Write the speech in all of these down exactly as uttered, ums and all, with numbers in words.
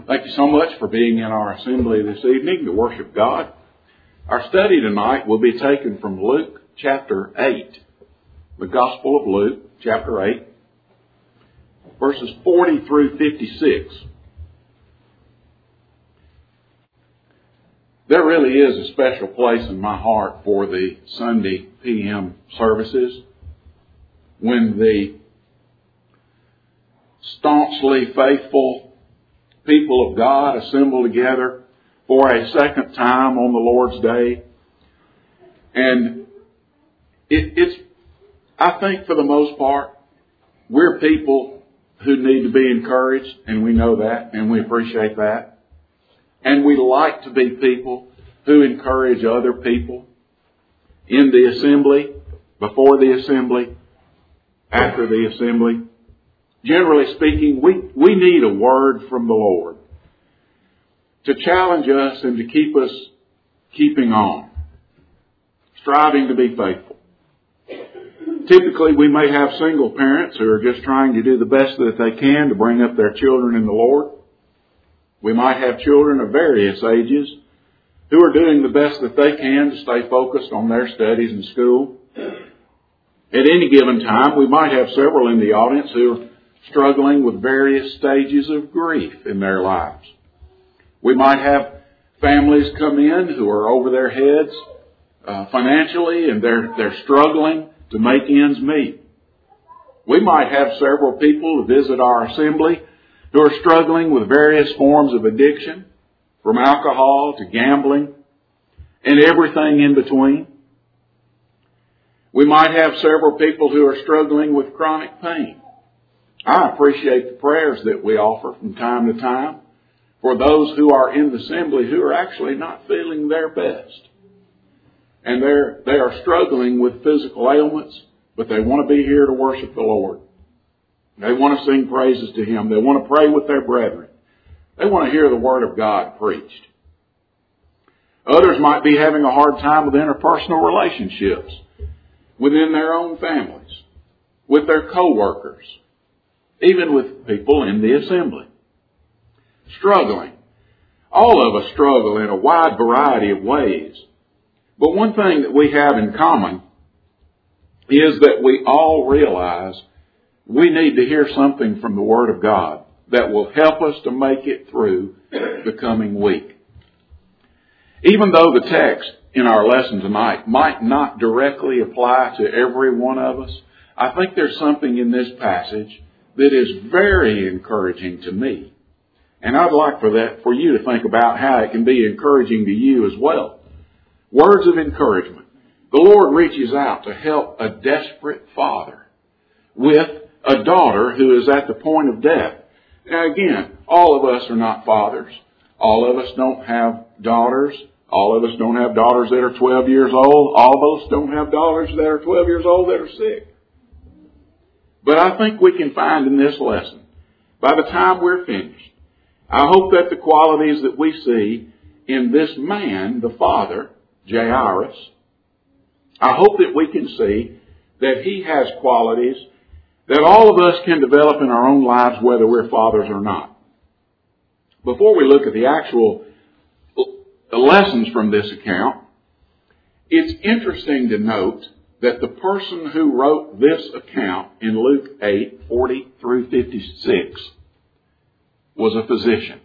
Thank you so much for being in our assembly this evening to worship God. Our study tonight will be taken from Luke chapter eight, the Gospel of Luke chapter eight, verses forty through fifty-six. There really is a special place in my heart for the Sunday P M services when the staunchly faithful people of God assemble together for a second time on the Lord's Day. And it, it's, I think for the most part, we're people who need to be encouraged, and we know that, and we appreciate that. And we like to be people who encourage other people in the assembly, before the assembly, after the assembly. Generally speaking, we, we need a word from the Lord to challenge us and to keep us keeping on, striving to be faithful. Typically, we may have single parents who are just trying to do the best that they can to bring up their children in the Lord. We might have children of various ages who are doing the best that they can to stay focused on their studies in school. At any given time, we might have several in the audience who are struggling with various stages of grief in their lives. We might have families come in who are over their heads uh, financially, and they're they're struggling to make ends meet. We might have several people who visit our assembly who are struggling with various forms of addiction, from alcohol to gambling and everything in between. We might have several people who are struggling with chronic pain. I appreciate the prayers that we offer from time to time for those who are in the assembly who are actually not feeling their best. And they're, they are struggling with physical ailments, but they want to be here to worship the Lord. They want to sing praises to Him. They want to pray with their brethren. They want to hear the Word of God preached. Others might be having a hard time with interpersonal relationships within their own families, with their co-workers, even with people in the assembly. Struggling. All of us struggle in a wide variety of ways. But one thing that we have in common is that we all realize we need to hear something from the Word of God that will help us to make it through the coming week. Even though the text in our lesson tonight might not directly apply to every one of us, I think there's something in this passage that is very encouraging to me. And I'd like for that, for you to think about how it can be encouraging to you as well. Words of encouragement. The Lord reaches out to help a desperate father with a daughter who is at the point of death. Now again, all of us are not fathers. All of us don't have daughters. All of us don't have daughters that are twelve years old. All of us don't have daughters that are twelve years old that are sick. But I think we can find in this lesson, by the time we're finished, I hope that the qualities that we see in this man, the father, Jairus, I hope that we can see that he has qualities that all of us can develop in our own lives, whether we're fathers or not. Before we look at the actual lessons from this account, it's interesting to note that the person who wrote this account in Luke eight, forty through fifty-six was a physician.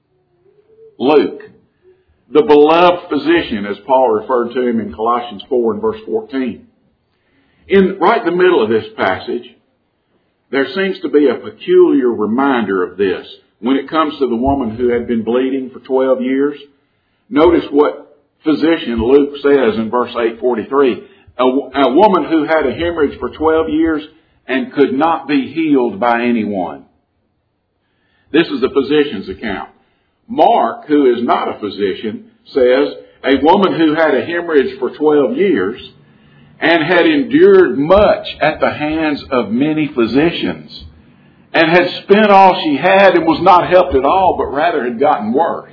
Luke, the beloved physician, as Paul referred to him in Colossians four and verse fourteen. In right in the middle of this passage, there seems to be a peculiar reminder of this when it comes to the woman who had been bleeding for twelve years. Notice what physician Luke says in verse eight forty-three. A, a woman who had a hemorrhage for twelve years and could not be healed by anyone. This is the physician's account. Mark, who is not a physician, says a woman who had a hemorrhage for twelve years and had endured much at the hands of many physicians and had spent all she had and was not helped at all, but rather had gotten worse.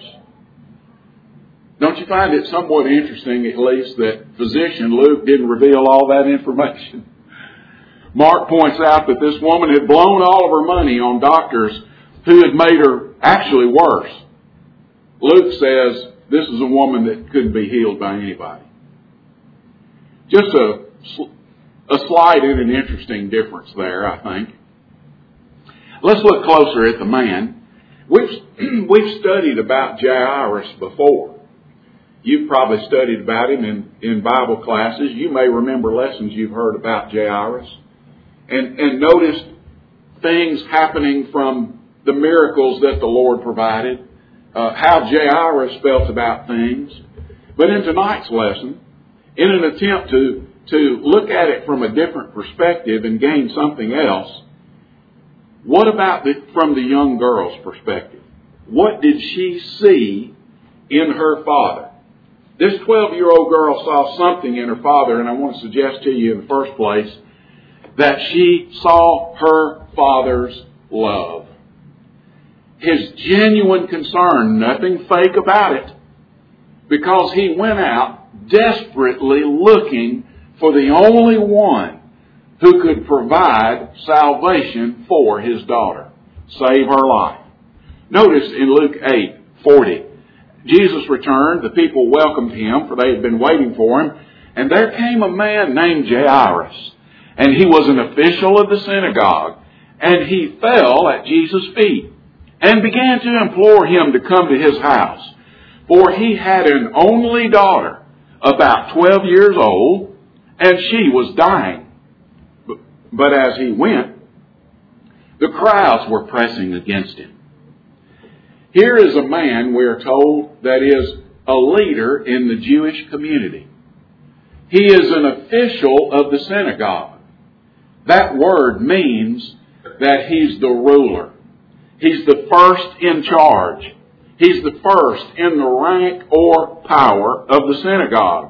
Don't you find it somewhat interesting, at least, that physician Luke didn't reveal all that information? Mark points out that this woman had blown all of her money on doctors who had made her actually worse. Luke says this is a woman that couldn't be healed by anybody. Just a, a slight and an interesting difference there, I think. Let's look closer at the man. We've, we've studied about Jairus before. You've probably studied about him in, in Bible classes. You may remember lessons you've heard about Jairus and, and noticed things happening from the miracles that the Lord provided, uh, how Jairus felt about things. But in tonight's lesson, in an attempt to, to look at it from a different perspective and gain something else, what about the, from the young girl's perspective? What did she see in her father? This twelve-year-old girl saw something in her father, and I want to suggest to you in the first place that she saw her father's love. His genuine concern, nothing fake about it, because he went out desperately looking for the only one who could provide salvation for his daughter, save her life. Notice in Luke eight forty, Jesus returned, the people welcomed him, for they had been waiting for him, and there came a man named Jairus, and he was an official of the synagogue, and he fell at Jesus' feet and began to implore him to come to his house, for he had an only daughter, about twelve years old, and she was dying. But as he went, the crowds were pressing against him. Here is a man, we are told, that is a leader in the Jewish community. He is an official of the synagogue. That word means that he's the ruler. He's the first in charge. He's the first in the rank or power of the synagogue.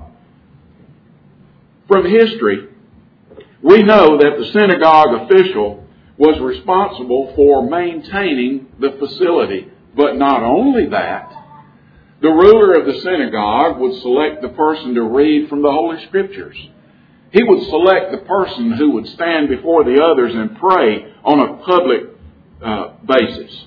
From history, we know that the synagogue official was responsible for maintaining the facility. But not only that, the ruler of the synagogue would select the person to read from the Holy Scriptures. He would select the person who would stand before the others and pray on a public uh, basis.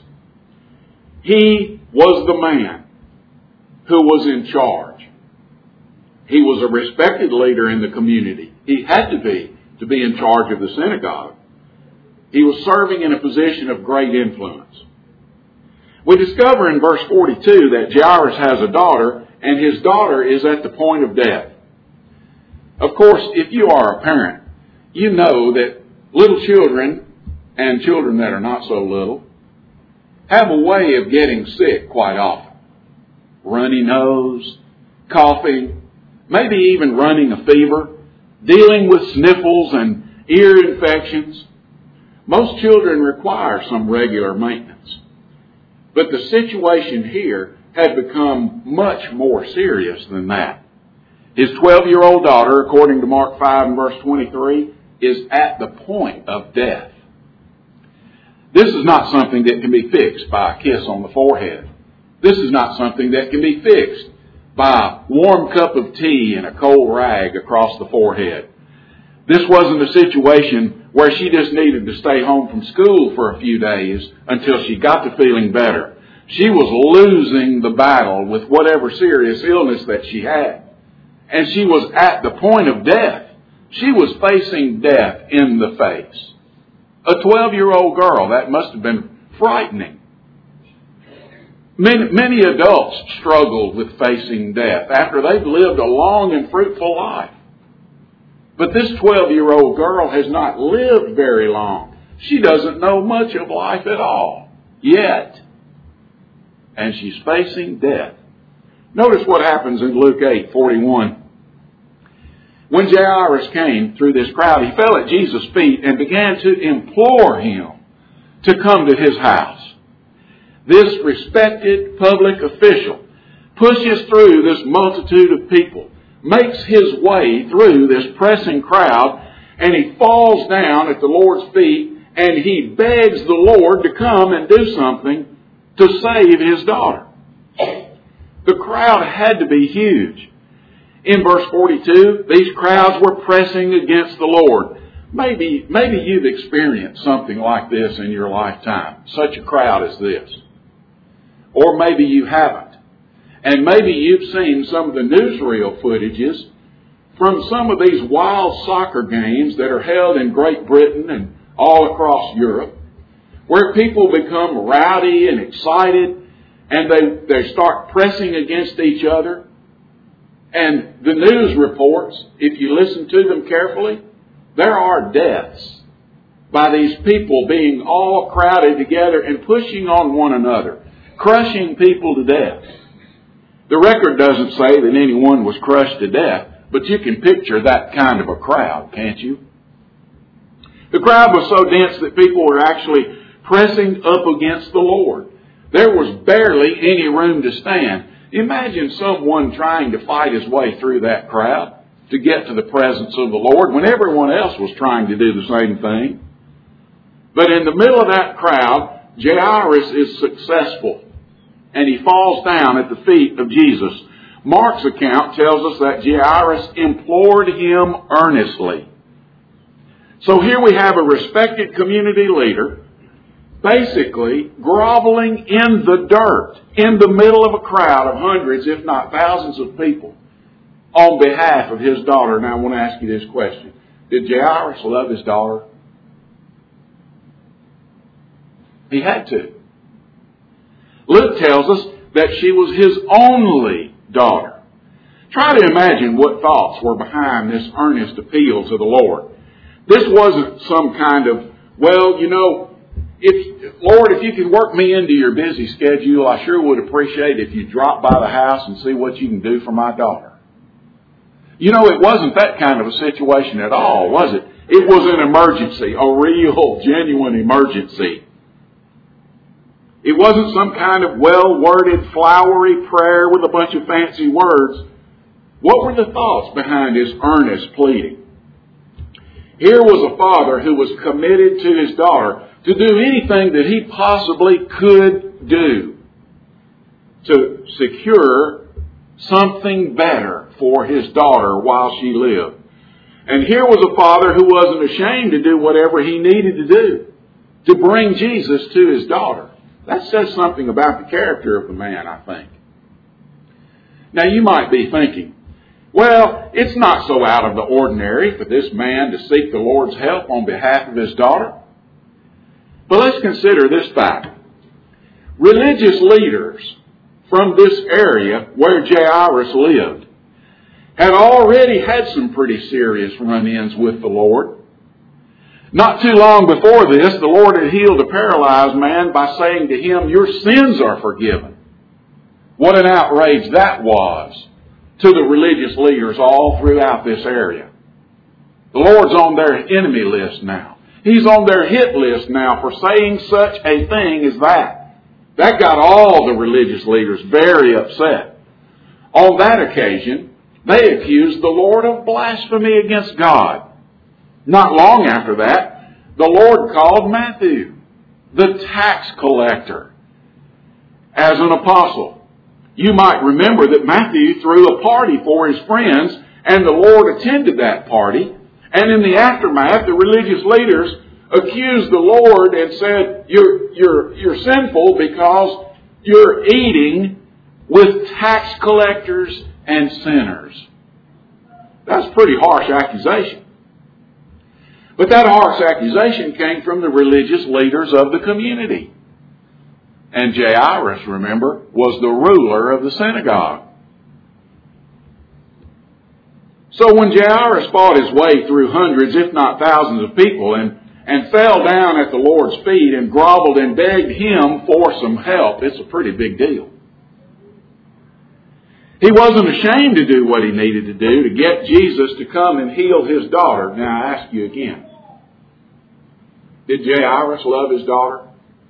He was the man who was in charge. He was a respected leader in the community. He had to be to be in charge of the synagogue. He was serving in a position of great influence. We discover in verse forty-two that Jairus has a daughter, and his daughter is at the point of death. Of course, if you are a parent, you know that little children, and children that are not so little, have a way of getting sick quite often. Runny nose, coughing, maybe even running a fever, dealing with sniffles and ear infections. Most children require some regular maintenance. But the situation here had become much more serious than that. His twelve-year-old daughter, according to Mark five and verse twenty-three, is at the point of death. This is not something that can be fixed by a kiss on the forehead. This is not something that can be fixed by a warm cup of tea and a cold rag across the forehead. This wasn't a situation where she just needed to stay home from school for a few days until she got to feeling better. She was losing the battle with whatever serious illness that she had. And she was at the point of death. She was facing death in the face. A twelve-year-old girl, that must have been frightening. Many, many adults struggle with facing death after they've lived a long and fruitful life. But this twelve-year-old girl has not lived very long. She doesn't know much of life at all, yet. And she's facing death. Notice what happens in Luke eight forty-one. When Jairus came through this crowd, he fell at Jesus' feet and began to implore him to come to his house. This respected public official pushes through this multitude of people, makes his way through this pressing crowd, and he falls down at the Lord's feet and he begs the Lord to come and do something to save his daughter. The crowd had to be huge. In verse forty-two, these crowds were pressing against the Lord. maybe, maybe you've experienced something like this in your lifetime, such a crowd as this. Or maybe you haven't. And maybe you've seen some of the newsreel footages from some of these wild soccer games that are held in Great Britain and all across Europe, where people become rowdy and excited, and they, they start pressing against each other. And the news reports, if you listen to them carefully, there are deaths by these people being all crowded together and pushing on one another, crushing people to death. The record doesn't say that anyone was crushed to death, but you can picture that kind of a crowd, can't you? The crowd was so dense that people were actually pressing up against the Lord. There was barely any room to stand. Imagine someone trying to fight his way through that crowd to get to the presence of the Lord when everyone else was trying to do the same thing. But in the middle of that crowd, Jairus is successful, and he falls down at the feet of Jesus. Mark's account tells us that Jairus implored him earnestly. So here we have a respected community leader basically groveling in the dirt, in the middle of a crowd of hundreds, if not thousands of people, on behalf of his daughter. Now I want to ask you this question. Did Jairus love his daughter? He had to. Luke tells us that she was his only daughter. Try to imagine what thoughts were behind this earnest appeal to the Lord. This wasn't some kind of, well, you know, if Lord, if you could work me into your busy schedule, I sure would appreciate if you drop by the house and see what you can do for my daughter. You know, it wasn't that kind of a situation at all, was it? It was an emergency, a real, genuine emergency. It wasn't some kind of well-worded, flowery prayer with a bunch of fancy words. What were the thoughts behind his earnest pleading? Here was a father who was committed to his daughter to do anything that he possibly could do to secure something better for his daughter while she lived. And here was a father who wasn't ashamed to do whatever he needed to do to bring Jesus to his daughter. That says something about the character of the man, I think. Now you might be thinking, well, it's not so out of the ordinary for this man to seek the Lord's help on behalf of his daughter. But let's consider this fact. Religious leaders from this area where Jairus lived had already had some pretty serious run-ins with the Lord. Not too long before this, the Lord had healed a paralyzed man by saying to him, your sins are forgiven. What an outrage that was to the religious leaders all throughout this area. The Lord's on their enemy list now. He's on their hit list now for saying such a thing as that. That got all the religious leaders very upset. On that occasion, they accused the Lord of blasphemy against God. Not long after that, the Lord called Matthew, the tax collector, as an apostle. You might remember that Matthew threw a party for his friends, and the Lord attended that party. And in the aftermath, the religious leaders accused the Lord and said, you're, you're, you're sinful because you're eating with tax collectors and sinners. That's a pretty harsh accusation. But that harsh accusation came from the religious leaders of the community. And Jairus, remember, was the ruler of the synagogue. So when Jairus fought his way through hundreds, if not thousands of people, and, and fell down at the Lord's feet and groveled and begged him for some help, it's a pretty big deal. He wasn't ashamed to do what he needed to do to get Jesus to come and heal his daughter. Now I ask you again, did Jairus love his daughter?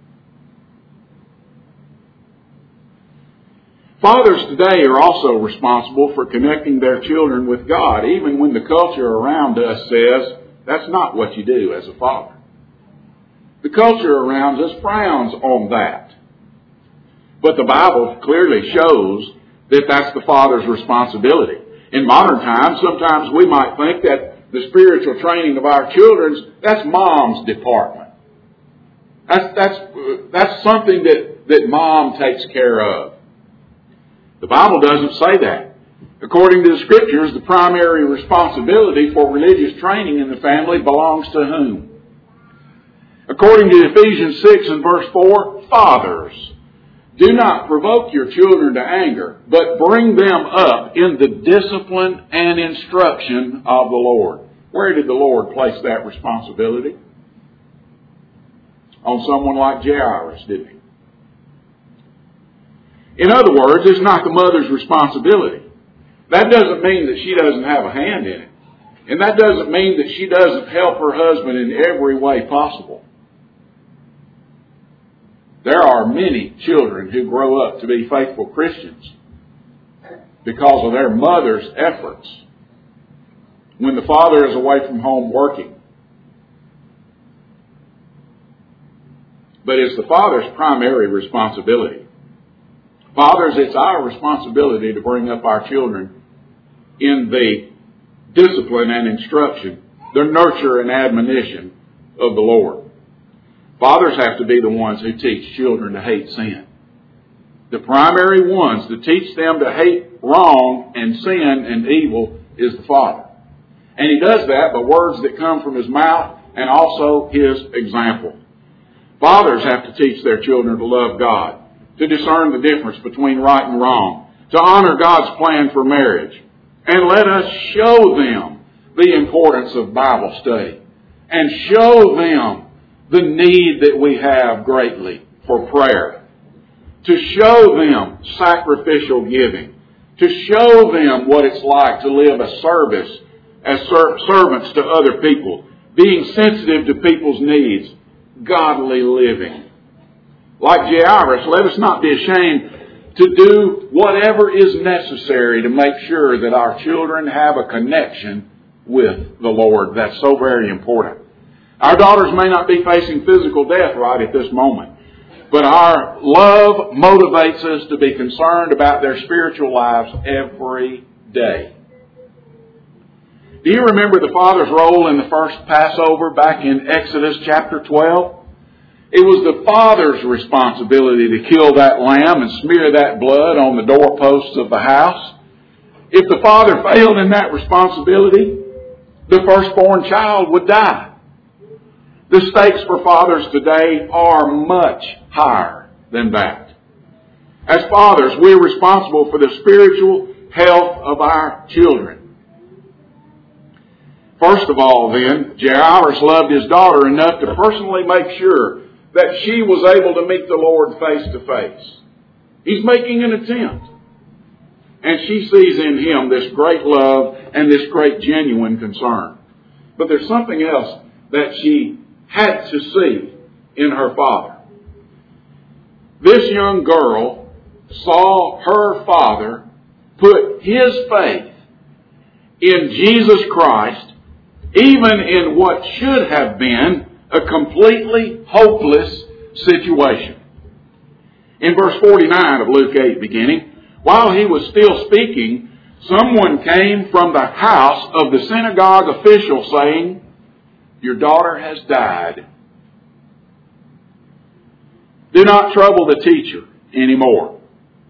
Fathers today are also responsible for connecting their children with God, even when the culture around us says that's not what you do as a father. The culture around us frowns on that. But the Bible clearly shows that that's the father's responsibility. In modern times, sometimes we might think that the spiritual training of our children, that's mom's department. That's, that's, that's something that, that mom takes care of. The Bible doesn't say that. According to the Scriptures, the primary responsibility for religious training in the family belongs to whom? According to Ephesians six and verse four, fathers, do not provoke your children to anger, but bring them up in the discipline and instruction of the Lord. Where did the Lord place that responsibility? On someone like Jairus, didn't he? In other words, it's not the mother's responsibility. That doesn't mean that she doesn't have a hand in it. And that doesn't mean that she doesn't help her husband in every way possible. There are many children who grow up to be faithful Christians because of their mother's efforts when the father is away from home working. But it's the father's primary responsibility. Fathers, it's our responsibility to bring up our children in the discipline and instruction, the nurture and admonition of the Lord. Fathers have to be the ones who teach children to hate sin. The primary ones to teach them to hate wrong and sin and evil is the father. And he does that by words that come from his mouth and also his example. Fathers have to teach their children to love God, to discern the difference between right and wrong, to honor God's plan for marriage. And let us show them the importance of Bible study and show them the need that we have greatly for prayer. To show them sacrificial giving. To show them what it's like to live a service as ser- servants to other people. Being sensitive to people's needs. Godly living. Like Jairus, let us not be ashamed to do whatever is necessary to make sure that our children have a connection with the Lord. That's so very important. Our daughters may not be facing physical death right at this moment, but our love motivates us to be concerned about their spiritual lives every day. Do you remember the father's role in the first Passover back in Exodus chapter twelve? It was the father's responsibility to kill that lamb and smear that blood on the doorposts of the house. If the father failed in that responsibility, the firstborn child would die. The stakes for fathers today are much higher than that. As fathers, we're responsible for the spiritual health of our children. First of all, then, Jairus loved his daughter enough to personally make sure that she was able to meet the Lord face to face. He's making an attempt. And she sees in him this great love and this great genuine concern. But there's something else that she had to see in her father. This young girl saw her father put his faith in Jesus Christ, even in what should have been a completely hopeless situation. In verse forty-nine of Luke eight beginning, while he was still speaking, someone came from the house of the synagogue official saying, "Your daughter has died. Do not trouble the teacher anymore."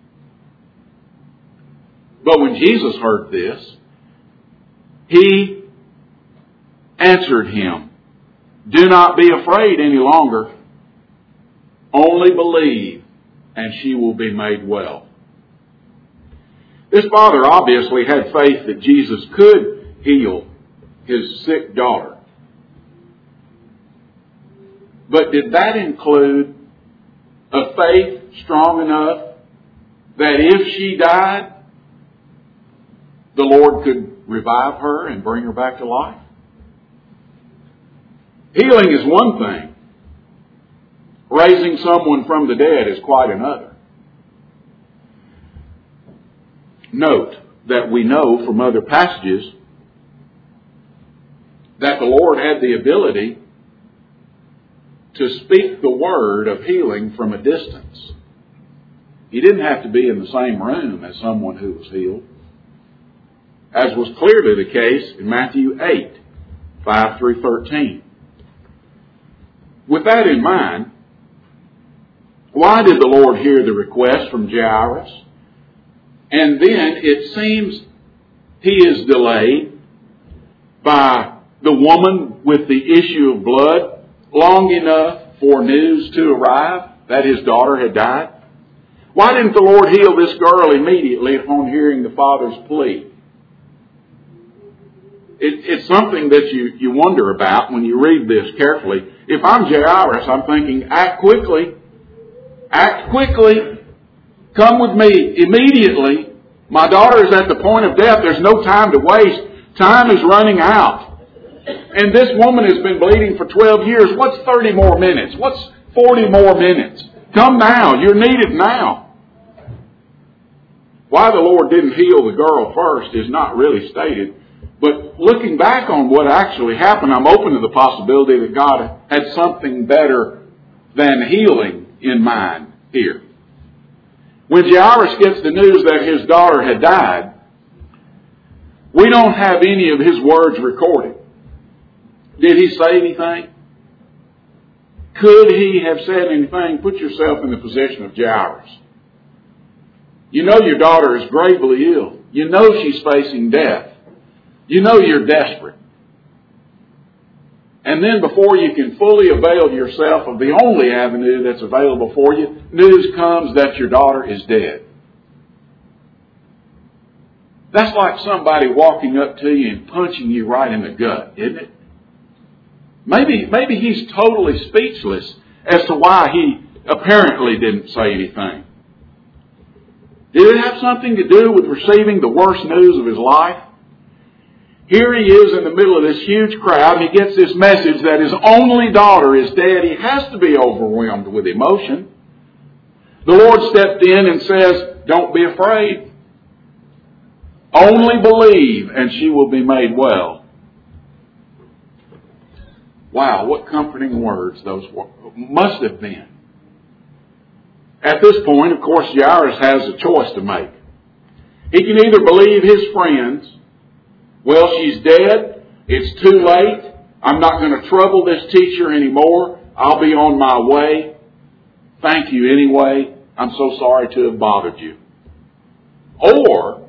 But when Jesus heard this, he answered him, "Do not be afraid any longer. Only believe, and she will be made well." This father obviously had faith that Jesus could heal his sick daughter. But did that include a faith strong enough that if she died, the Lord could revive her and bring her back to life? Healing is one thing. Raising someone from the dead is quite another. Note that we know from other passages that the Lord had the ability to speak the word of healing from a distance. He didn't have to be in the same room as someone who was healed, as was clearly the case in Matthew eight, five through thirteen. With that in mind, why did the Lord hear the request from Jairus? And then it seems he is delayed by the woman with the issue of blood long enough for news to arrive that his daughter had died. Why didn't the Lord heal this girl immediately upon hearing the father's plea? It, it's something that you, you wonder about when you read this carefully. If I'm Jairus, I'm thinking, act quickly. Act quickly. Come with me immediately. My daughter is at the point of death. There's no time to waste. Time is running out. And this woman has been bleeding for twelve years. What's thirty more minutes? What's forty more minutes? Come now. You're needed now. Why the Lord didn't heal the girl first is not really stated. But looking back on what actually happened, I'm open to the possibility that God had something better than healing in mind here. When Jairus gets the news that his daughter had died, we don't have any of his words recorded. Did he say anything? Could he have said anything? Put yourself in the position of Jairus. You know your daughter is gravely ill. You know she's facing death. You know you're desperate. And then before you can fully avail yourself of the only avenue that's available for you, news comes that your daughter is dead. That's like somebody walking up to you and punching you right in the gut, isn't it? Maybe, maybe he's totally speechless as to why he apparently didn't say anything. Did it have something to do with receiving the worst news of his life? Here he is in the middle of this huge crowd, and he gets this message that his only daughter is dead. He has to be overwhelmed with emotion. The Lord stepped in and says, don't be afraid. Only believe, and she will be made well. Wow, what comforting words those must have been. At this point, of course, Jairus has a choice to make. He can either believe his friends, well, she's dead, it's too late, I'm not going to trouble this teacher anymore, I'll be on my way, thank you anyway, I'm so sorry to have bothered you. Or,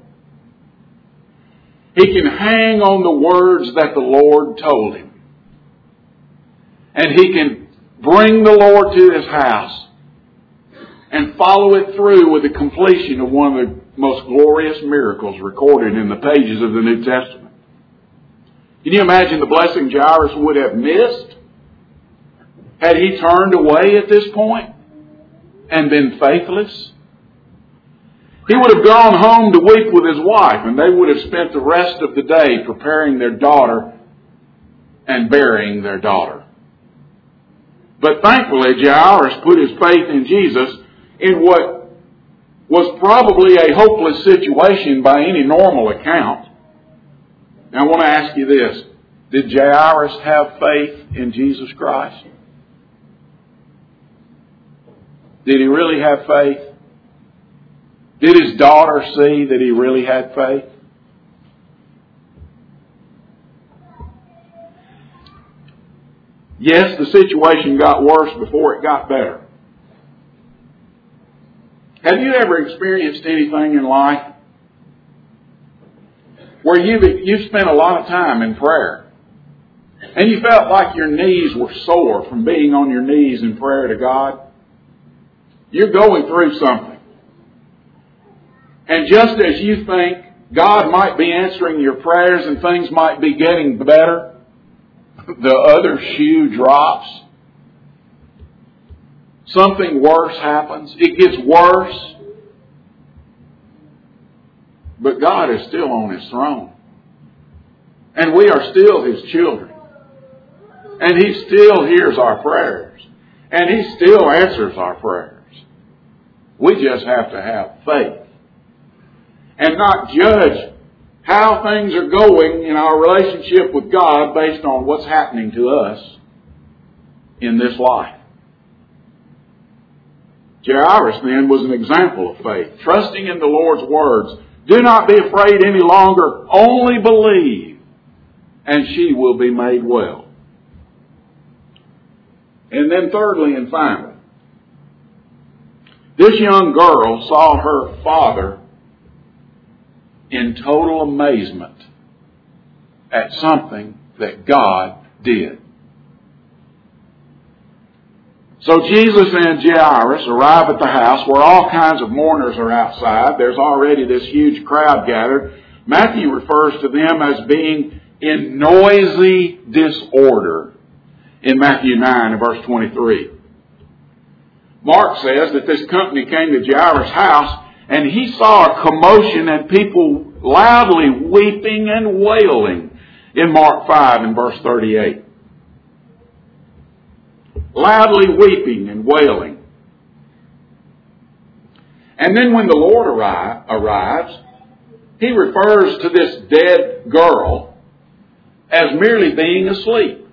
he can hang on the words that the Lord told him. And he can bring the Lord to his house and follow it through with the completion of one of the most glorious miracles recorded in the pages of the New Testament. Can you imagine the blessing Jairus would have missed had he turned away at this point and been faithless? He would have gone home to weep with his wife, and they would have spent the rest of the day preparing their daughter and burying their daughter. But thankfully, Jairus put his faith in Jesus in what was probably a hopeless situation by any normal account. Now I want to ask you this. Did Jairus have faith in Jesus Christ? Did he really have faith? Did his daughter see that he really had faith? Yes, the situation got worse before it got better. Have you ever experienced anything in life where you've, you've spent a lot of time in prayer and you felt like your knees were sore from being on your knees in prayer to God? You're going through something. And just as you think God might be answering your prayers and things might be getting better, the other shoe drops. Something worse happens. It gets worse. But God is still on His throne. And we are still His children. And He still hears our prayers. And He still answers our prayers. We just have to have faith. And not judge how things are going in our relationship with God based on what's happening to us in this life. Jairus then was an example of faith, trusting in the Lord's words. Do not be afraid any longer, only believe, and she will be made well. And then thirdly and finally, this young girl saw her father in total amazement at something that God did. So Jesus and Jairus arrive at the house where all kinds of mourners are outside. There's already this huge crowd gathered. Matthew refers to them as being in noisy disorder in Matthew nine and verse twenty-three. Mark says that this company came to Jairus' house and he saw a commotion and people loudly weeping and wailing in Mark five and verse thirty-eight. Loudly weeping and wailing. And then when the Lord arri- arrives, he refers to this dead girl as merely being asleep.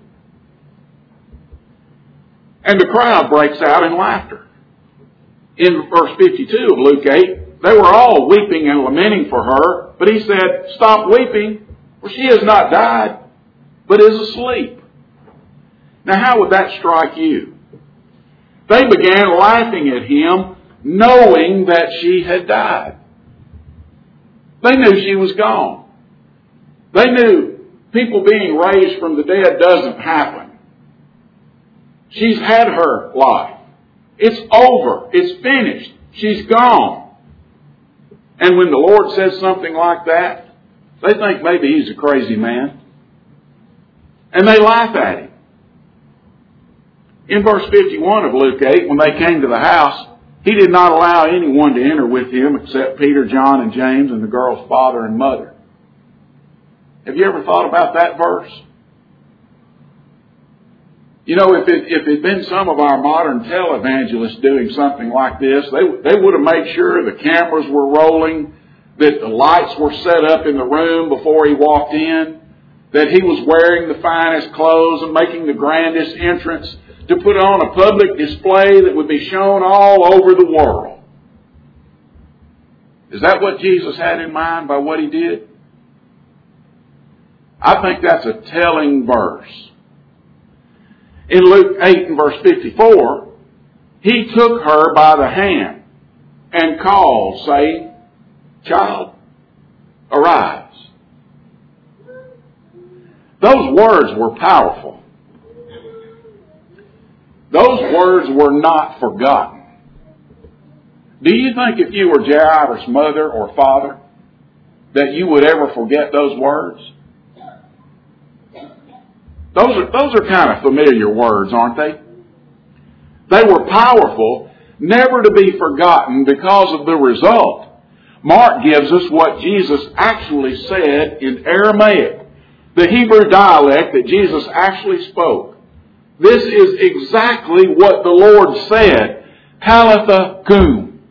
And the crowd breaks out in laughter. In verse fifty-two of Luke eight, they were all weeping and lamenting for her, but he said, "Stop weeping, for she has not died, but is asleep." Now how would that strike you? They began laughing at him, knowing that she had died. They knew she was gone. They knew people being raised from the dead doesn't happen. She's had her life. It's over. It's finished. She's gone. And when the Lord says something like that, they think maybe he's a crazy man. And they laugh at him. In verse fifty-one of Luke eight, when they came to the house, he did not allow anyone to enter with him except Peter, John, and James, and the girl's father and mother. Have you ever thought about that verse? You know, if it, if it had been some of our modern televangelists doing something like this, they, they would have made sure the cameras were rolling, that the lights were set up in the room before he walked in, that he was wearing the finest clothes and making the grandest entrance, to put on a public display that would be shown all over the world. Is that what Jesus had in mind by what he did? I think that's a telling verse. In Luke eight and verse fifty-four, he took her by the hand and called, saying, "Child, arise." Those words were powerful. Those words were not forgotten. Do you think if you were Jairus' mother or father that you would ever forget those words? Those are, those are kind of familiar words, aren't they? They were powerful, never to be forgotten because of the result. Mark gives us what Jesus actually said in Aramaic, the Hebrew dialect that Jesus actually spoke. This is exactly what the Lord said, Talitha cum.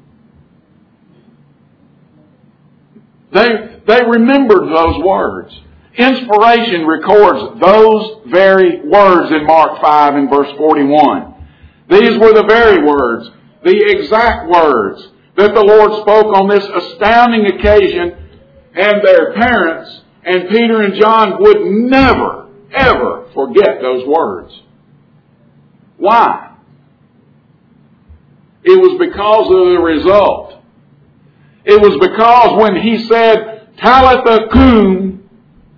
They, they remembered those words. Inspiration records those very words in Mark five and verse forty-one. These were the very words, the exact words that the Lord spoke on this astounding occasion, and their parents and Peter and John would never, ever forget those words. Why? It was because of the result. It was because when he said, Talitha cum,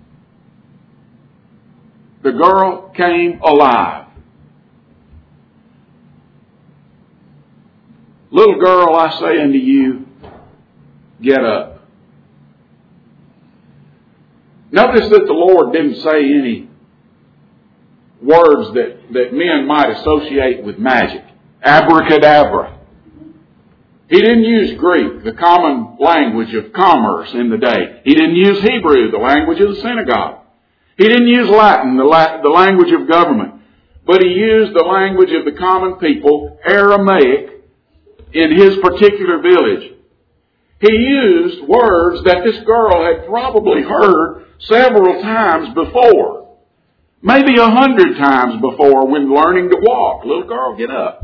the girl came alive. Little girl, I say unto you, get up. Notice that the Lord didn't say any words that, that men might associate with magic. Abracadabra. He didn't use Greek, the common language of commerce in the day. He didn't use Hebrew, the language of the synagogue. He didn't use Latin, the, la- the language of government. But he used the language of the common people, Aramaic, in his particular village. He used words that this girl had probably heard several times before. Maybe a hundred times before when learning to walk. Little girl, get up.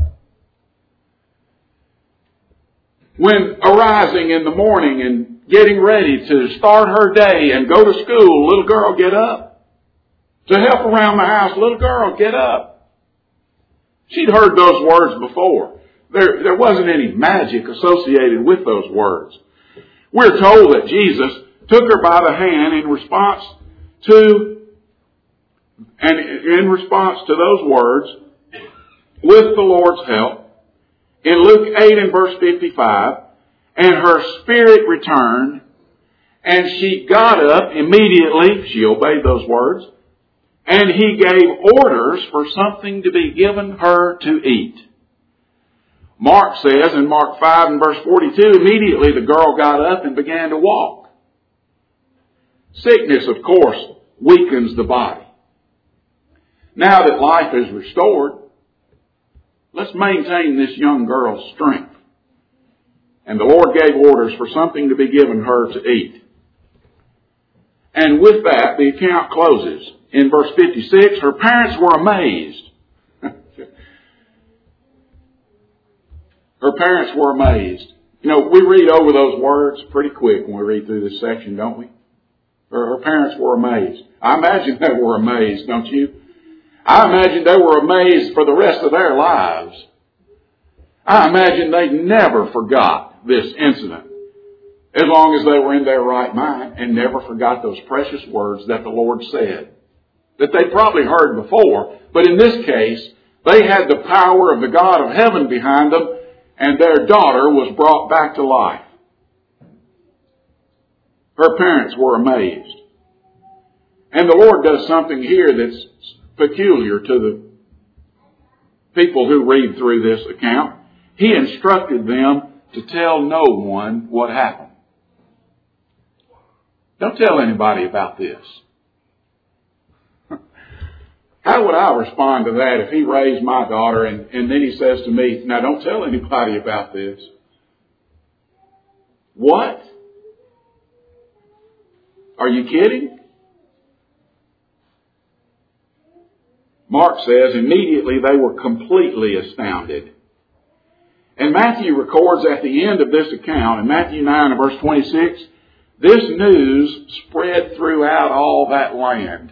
When arising in the morning and getting ready to start her day and go to school, little girl, get up. to help around the house. Little girl, get up. She'd heard those words before. There, there wasn't any magic associated with those words. We're told that Jesus took her by the hand in response to, and in response to those words, with the Lord's help, in Luke eight and verse fifty-five, and her spirit returned, and she got up immediately, she obeyed those words, and he gave orders for something to be given her to eat. Mark says in Mark five and verse forty-two, immediately the girl got up and began to walk. Sickness, of course, weakens the body. Now that life is restored, let's maintain this young girl's strength. And the Lord gave orders for something to be given her to eat. And with that, the account closes. In verse fifty-six, her parents were amazed. Her parents were amazed. You know, we read over those words pretty quick when we read through this section, don't we? Her, her parents were amazed. I imagine they were amazed, don't you? I imagine they were amazed for the rest of their lives. I imagine they never forgot this incident as long as they were in their right mind, and never forgot those precious words that the Lord said, that they probably heard before, but in this case, they had the power of the God of heaven behind them, and their daughter was brought back to life. Her parents were amazed. And the Lord does something here that's peculiar to the people who read through this account. He instructed them to tell no one what happened. Don't tell anybody about this. How would I respond to that if he raised my daughter and, and then he says to me, now don't tell anybody about this? What? Are you kidding? Mark says immediately they were completely astounded. And Matthew records at the end of this account, in Matthew nine and verse twenty-six, this news spread throughout all that land.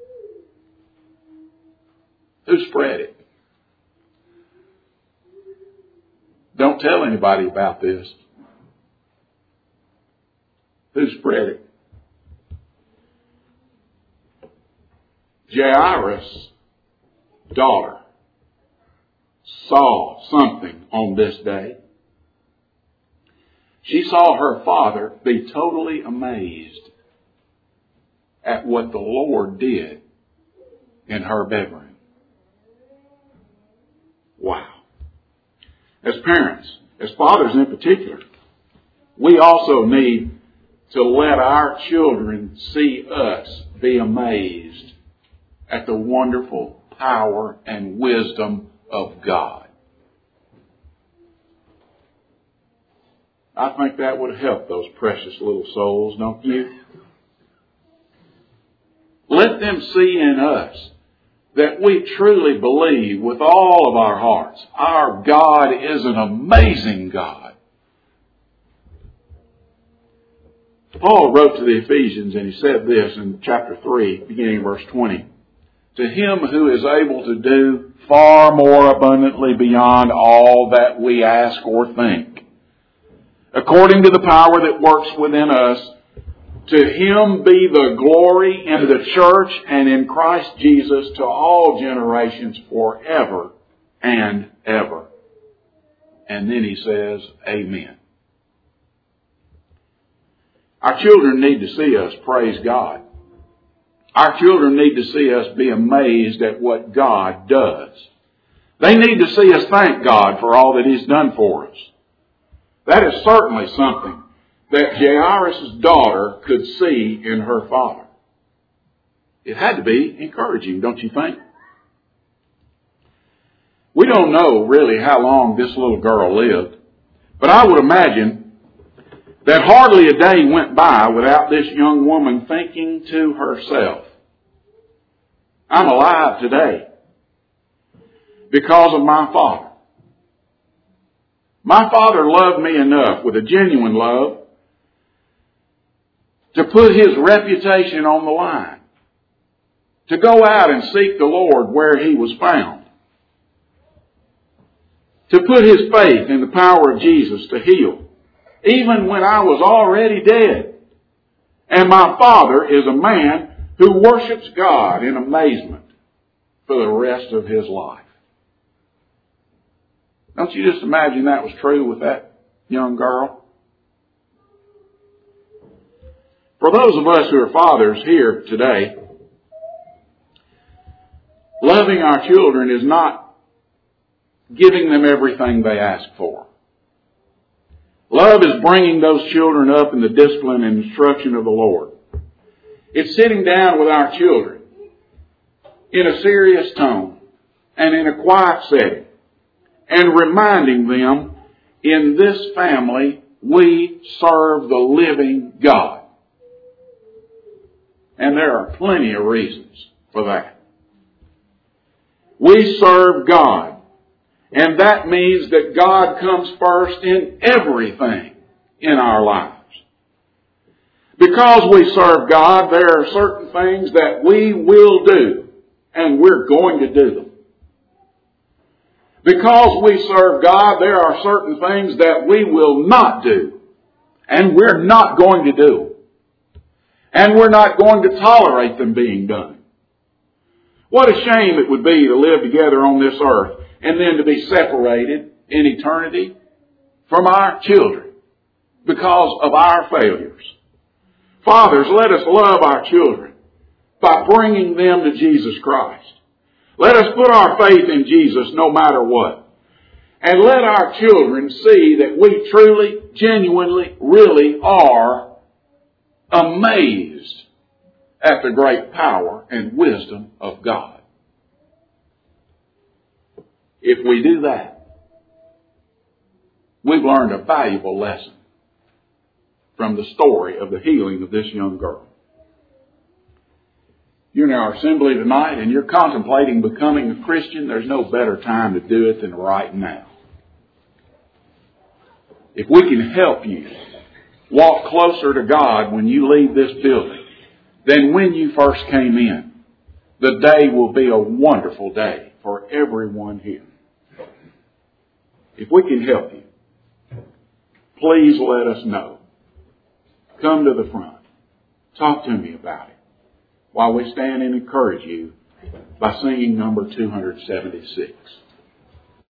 Who spread it? Don't tell anybody about this. Who spread it? Jairus' daughter saw something on this day. She saw her father be totally amazed at what the Lord did in her bedroom. Wow. As parents, as fathers in particular, we also need to let our children see us be amazed at the wonderful power and wisdom of God. I think that would help those precious little souls, don't you? Let them see in us that we truly believe with all of our hearts, our God is an amazing God. Paul wrote to the Ephesians and he said this in chapter three, beginning verse twenty. To him who is able to do far more abundantly beyond all that we ask or think, according to the power that works within us, to him be the glory in the church and in Christ Jesus to all generations forever and ever. And then he says, Amen. Our children need to see us praise God. Our children need to see us be amazed at what God does. They need to see us thank God for all that He's done for us. That is certainly something that Jairus' daughter could see in her father. It had to be encouraging, don't you think? We don't know really how long this little girl lived, but I would imagine that hardly a day went by without this young woman thinking to herself, I'm alive today because of my father. My father loved me enough with a genuine love to put his reputation on the line. to go out and seek the Lord where He was found, to put his faith in the power of Jesus to heal, even when I was already dead. And my father is a man who worships God in amazement for the rest of his life. Don't you just imagine that was true with that young girl? For those of us who are fathers here today, loving our children is not giving them everything they ask for. Love is bringing those children up in the discipline and instruction of the Lord. It's sitting down with our children in a serious tone and in a quiet setting and reminding them, in this family, we serve the living God. And there are plenty of reasons for that. We serve God. And that means that God comes first in everything in our lives. Because we serve God, there are certain things that we will do, and we're going to do them. Because we serve God, there are certain things that we will not do, and we're not going to do them. And we're not going to tolerate them being done. What a shame it would be to live together on this earth and then to be separated in eternity from our children because of our failures. Fathers, let us love our children by bringing them to Jesus Christ. Let us put our faith in Jesus no matter what. And let our children see that we truly, genuinely, really are amazed at the great power and wisdom of God. If we do that, we've learned a valuable lesson from the story of the healing of this young girl. You're in our assembly tonight and you're contemplating becoming a Christian, there's no better time to do it than right now. If we can help you walk closer to God when you leave this building than when you first came in, the day will be a wonderful day for everyone here. If we can help you, please let us know. Come to the front. Talk to me about it while we stand and encourage you by singing number two seventy-six.